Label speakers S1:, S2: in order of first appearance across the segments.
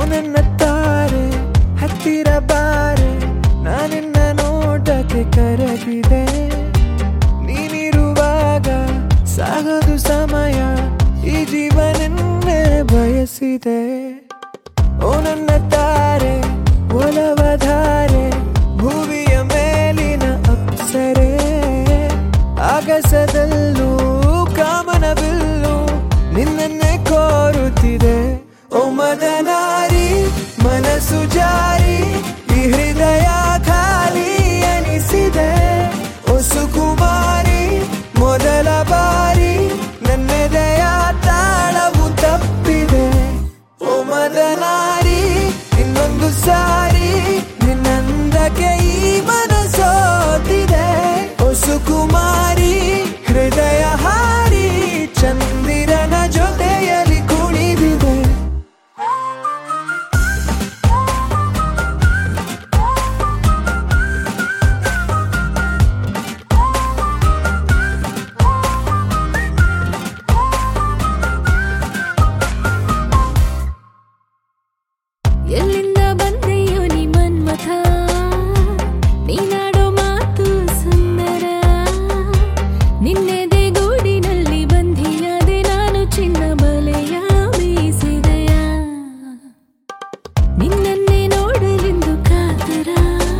S1: ನನ್ನ ತಾರೆ ಹತ್ತಿರ ಬಾರೆ ನಾನಿನ್ನ ನೋಟಕ್ಕೆ ಕರಗಿದೆ ನೀನಿರುವಾಗ ಸಾಗದು ಸಮಯ ಈ ಜೀವನನ್ನೇ ಬಯಸಿದೆ ಓ ನನ್ನ ತಾರೆ ಒಲವಧಾರೆ ಭೂಮಿಯ ಮೇಲಿನ ಅಪ್ಸರೆ ಆಗಸದಲ್ಲೂ ಕಾಮನ ಬಿಲ್ಲು ನಿನ್ನನ್ನೇ ಕೋರುತ್ತಿದೆ ಓ ಮದನಾರಿ ಮನಸ್ಸು ಜಾರಿ ಈ ಹೃದಯ ಖಾಲಿ ಎನಿಸಿದೆ ಓ ಸುಕುಮಾರಿ ಮೊದಲ ಬಾರಿ ನನ್ನೆದೆಯ ತಾಳವು ತಪ್ಪಿದೆ ಓ ಮದನಾರಿ ಇನ್ನೊಂದು ಸಾರಿ ನಿನ್ನಂದಕ್ಕೆ ಈ ಮನಸೋತಿದೆ ಓ ಸುಕುಮಾರಿ ಹೃದಯ ಹಾರಿ ಚಂದಿರನ ಜೊತೆಯಲ್ಲಿ ಕುಣಿದಿದೆ
S2: ಎಲ್ಲಿಂದ ಬಂದೆಯೋ ನೀ ಮನ್ಮಥ ನೀನಾಡೋ ಮಾತು ಸುಂದರ ನಿನ್ನೆದೆ ಗೂಡಿನಲ್ಲಿ ಬಂಧಿಯಾದೆ ನಾನು ಚಿನ್ನ ಬಲೆಯ ಬೀಸಿದೆಯ ನಿನ್ನನ್ನೇ ನೋಡಲೆಂದು ಕಾತರ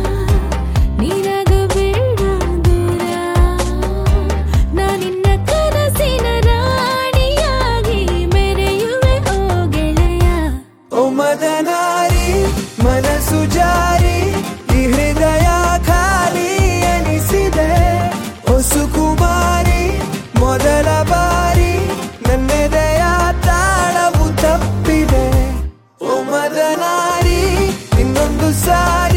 S2: ನೀನಾಗಬೇಡ ದೂರ ನಾನಿನ್ನ ಕನಸಿನ ರಾಣಿಯಾಗಿ ಮೆರೆಯುವೆ ಓ ಗೆಳೆಯ
S1: ಓ ಮದನಾರಿ ಮನಸ್ಸು ಜಾರಿ ಈ ಹೃದಯ ಖಾಲಿ ಎನಿಸಿದೆ ಓ ಸುಕುಮಾರಿ ಮೊದಲ ಬಾರಿ ನನ್ನೆದೆಯ ತಾಳವು ತಪ್ಪಿದೆ ಓ ಮದನಾರಿ ಇನ್ನೊಂದು ಸಾರಿ